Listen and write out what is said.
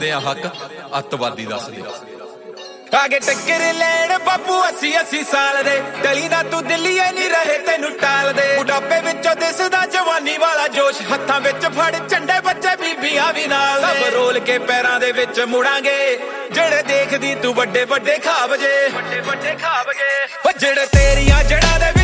ਹੱਕ ਅੱਤਵਾਦੀ ਦੱਸਦੇ ਆਗੇ ਟੱਕਰ ਲੈਣ ਬਾਪੂ 80 ਸਾਲ ਦੇ ਡਲੀ ਨਾ ਤੂੰ ਦਿੱਲੀਏ ਨਹੀਂ ਰਹੇ ਤੈਨੂੰ ਟਾਲਦੇ ਬੁਢਾਪੇ ਵਿੱਚੋਂ ਦਿਸਦਾ ਜਵਾਨੀ ਵਾਲਾ ਜੋਸ਼ ਹੱਥਾਂ ਵਿੱਚ ਫੜ ਝੰਡੇ ਬੱਚੇ ਬੀਬੀਆਂ ਵੀ ਨਾਲ ਸਭ ਰੋਲ ਕੇ ਪੈਰਾਂ ਦੇ ਵਿੱਚ ਮੁੜਾਂਗੇ ਜਿਹੜੇ ਦੇਖਦੀ ਤੂੰ ਵੱਡੇ ਵੱਡੇ ਖਾਬ ਜੇ ਜਿਹੜੇ ਤੇਰੀਆਂ ਜੜਾਂ ਦੇ